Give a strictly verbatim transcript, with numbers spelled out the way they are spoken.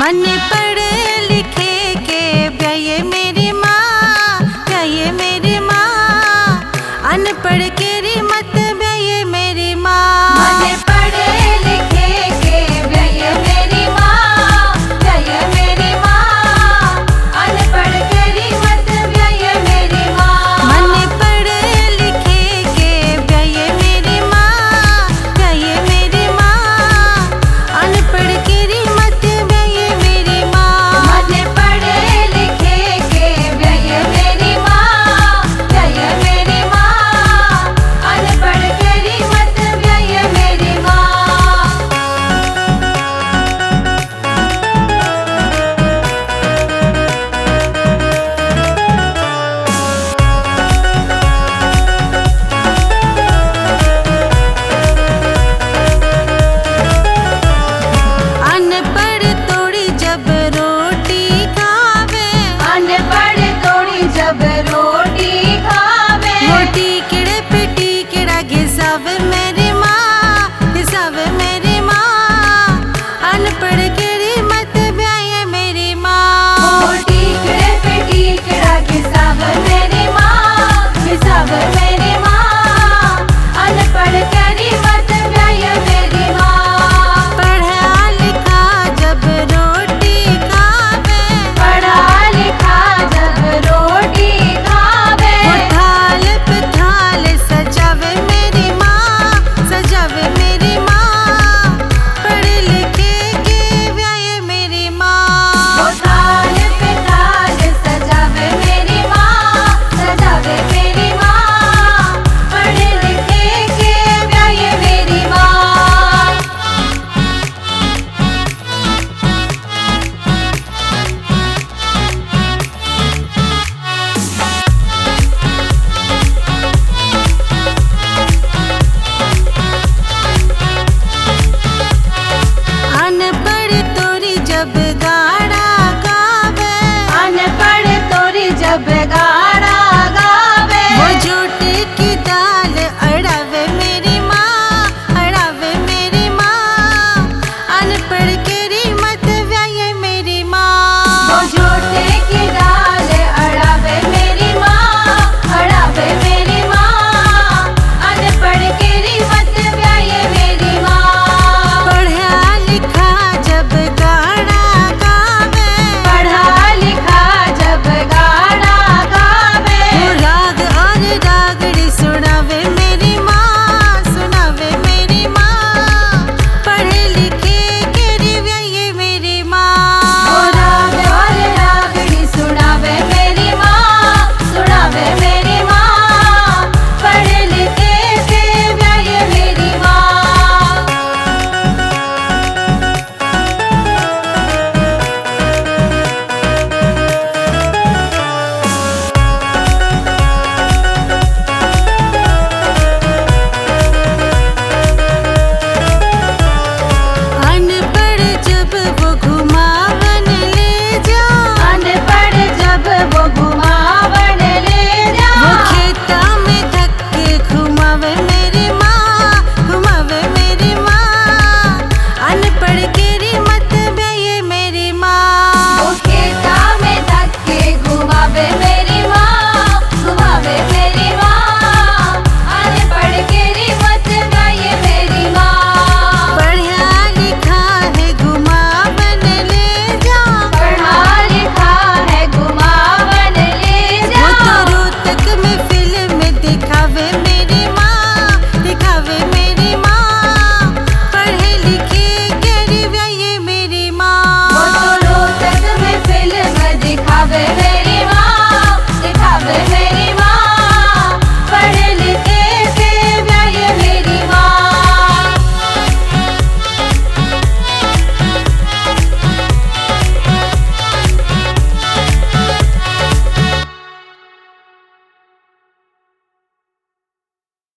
मन पढ़े लिखे के ब्याये मेरी माँ, ब्याये मेरी माँ, अनपढ़ केरी मत ब्याये मेरी माँ। मन पढ़े लिखे के ब्याये मेरी माँ, ब्याये मेरी माँ, अनपढ़ केरी मत ब्याये मेरी माँ। मन पढ़े लिखे के ब्याये मेरी माँ, ब्याये मेरी माँ, अनपढ़ केरी मत ब्याये मेरी माँ। मन पढ़े लिखे के ब्याये मेरी माँ, ब्याये मेरी माँ, अनपढ़ केरी मत ब्याये मेरी माँ। अनपढ़ तोड़ी जब रोटी खावे, अनपढ़ तोड़ी जब रोटी खावे, रोटी किड़े पिटी किड़ा घिसावे मेरी माँ, घिसावे मेरी माँ, अनपढ़